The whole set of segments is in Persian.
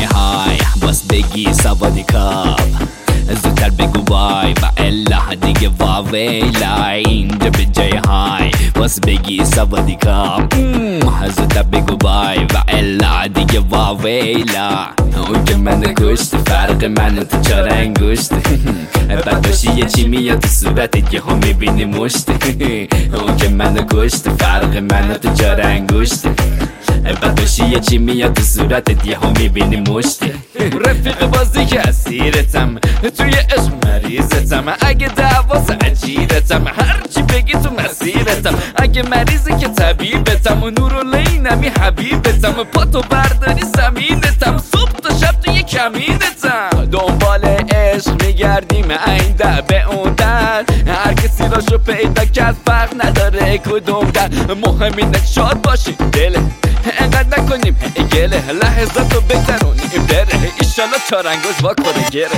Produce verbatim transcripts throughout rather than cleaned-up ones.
های باز بگی سوادی کاب، زودتر بگو بای و الا دیگه واویلا. اینجا به جای های باز بگی سوادی کاب، زودتر بگو بای و الا دیگه واویلا. اون که من کشت فرق من تو چار انگشت، بعد باشی یه چی میاد تو صورتت که هم میبینی مشت. اون که من کشت فرق من تو چار انگشت، بعد باشی یه چی میاد تو صورتت یه هم میبینی مشت. رفیق بازی که اسیرتم، توی عشق مریضتم، اگه دعواز عجیرتم، هرچی بگی تو مسیرتم. اگه مریضی که طبیبتم، و نور و لینمی حبیبتم، پاتو برداری زمینتم، صبح تا شب توی کمینتم. دنبال عشق میگردیم این در به اون در، هر کسی راشو پیدا کرد فرق نداره کدوم در. مهم اینه شاد باشیم دله، انقدر نکنیم گله، لحظات رو بگذرونیم بره، ایشالا چارنگوش واکنه گره.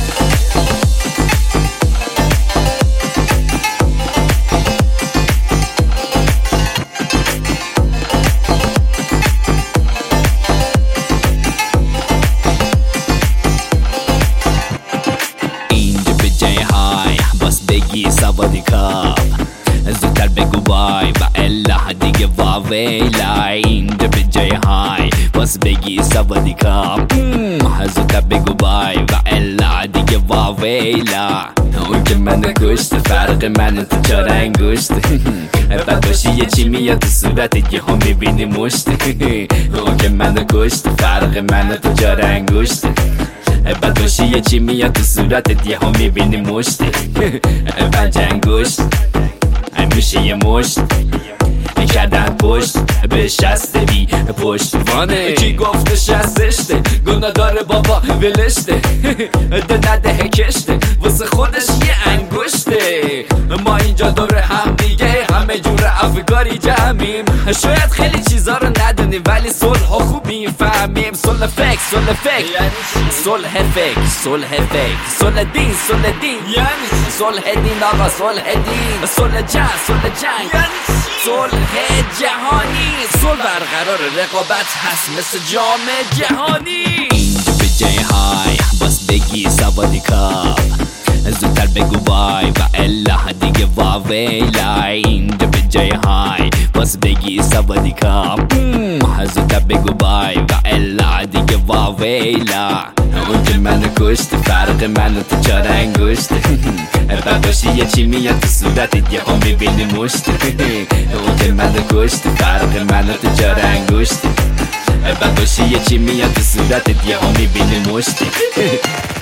اینجا به جای های باز بگی سوادی کاب، زودتر بگو بای و الا دیگه واویلا. اینجا به جای های باز بگی سوادی کاب، زودتر بگو بای و الا دیگه واویلا. اون که من کشت فرق من تو چار انگشت، بعد باشی یه چی میاد تو صورتت که هم میبینی مشت. اون که من کشت فرق من تو چار انگشت، بعد باشی یه چی میاد تو صورتت یه هم میبینی مشت. پنج انگشت میشه یه مشت، کردن پشت به شسته بی پشتوانه. کی گفته شستشته گناه داره بابا ولشته، ده نده کشته واسه خودش یه انگشته. ما اینجا دور هم دیگه همه جور افکاری جمعیم، شاید خیلی چیزا رو ندونیم ولی صلح ها خوب میفهمیم. صلح فکر صلح فکر یعنی صلح فکر صلح فکر صلح دین صلح دین یعنی صلح دین آقا صلح دین. صلح جنگ صلح جنگ یعنی صلح جهانی، صلح برقرار رقابت هست مثل جام جهانی. اینجا به جای های باز بگی سوادی کاب، زودتر بگو بای و الا دیگه واویلا. اینجا به جای های باز بگی سوادی کاب، زودتر بگو بای و الا دیگه واویلا. اون که من کشت فرق من تو چار انگشت، بعد باشی یه چی میاد تو صورتت یه هم میبینی مشت. اون که من کشت فرق من تو چار انگشت، بعد باشی یه چی میاد تو صورتت یه هم میبینی مشت.